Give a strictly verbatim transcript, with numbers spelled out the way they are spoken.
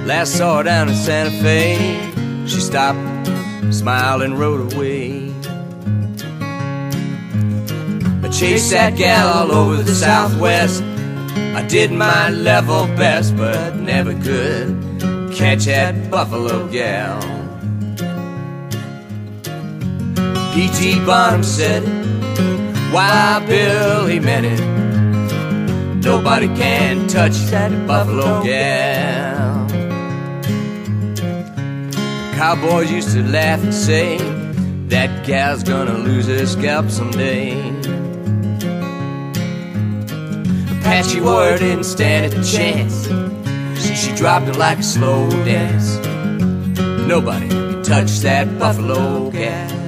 Last saw her down in Santa Fe. She stopped, smiled, and rode away. I chased that gal all over the Southwest. I did my level best, but never could catch that Buffalo gal. P T Barnum said it, why Bill, he meant it. Nobody can touch that Buffalo gal. Cowboys used to laugh and say, that gal's gonna lose her scalp someday. Apache Warrior didn't stand a chance. She dropped it like a slow dance. Nobody can touch that Buffalo gal.